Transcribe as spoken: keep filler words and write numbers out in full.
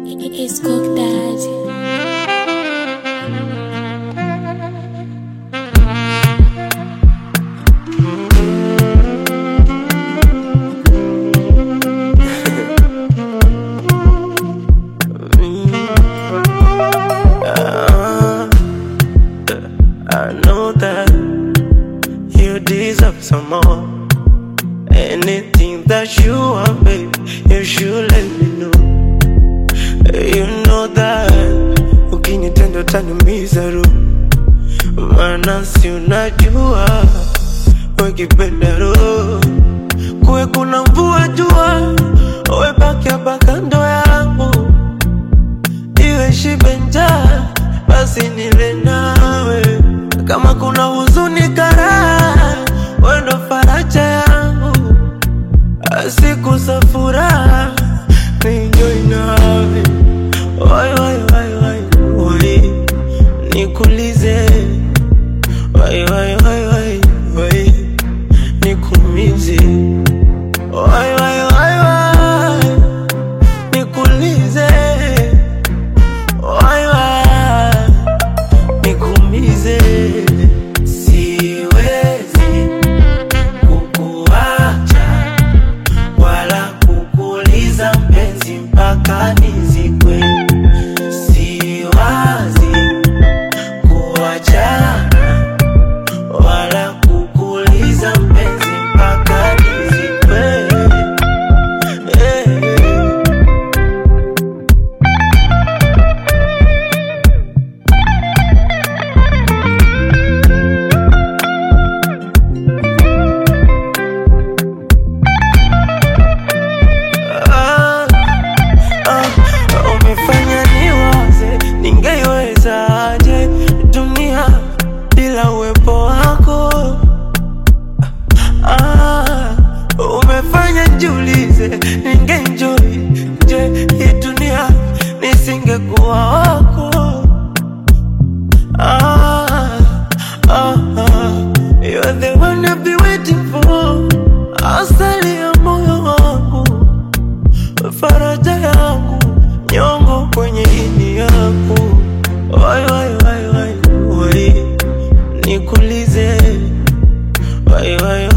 It's Cook Daddy. I know that you deserve some more. Anything that you want, baby, you should let me know. You know that ukinitenda utaniumiza roho, maana si unajua ukipenda roho kuwe kuna mvua jua, uwe baki hapa kando yangu, iwe shibe njaa basi nile nawe. Kama kuna huzuni karaha, wewe ndo faraja yangu, siku za furaha nienjoy nawe. Wai wai wai wai wai nikulize, wai wai wai wai wai nikumize, wai wai wai wai nikulize, wai wai nikumize. Siwezi kukuacha wala kukuliza mpenzi mpaka nizikwe. Siwazi kuachana wala kukuliza mpenzi mpaka nizikwe. Hey. Ah, ah, umefanya niwaze ningeiwezaje dunia bila uwepo wako. Ah, umefanya nijiulize ningeenjoy je hii dunia nisingekuwa wako. Ah, ah, ah, you're the one I've been waiting for, asali ya moyo wangu, faraja yangu, nyongo kwenye ini yangu. Wai wai wai wai wai nikulize, wai wai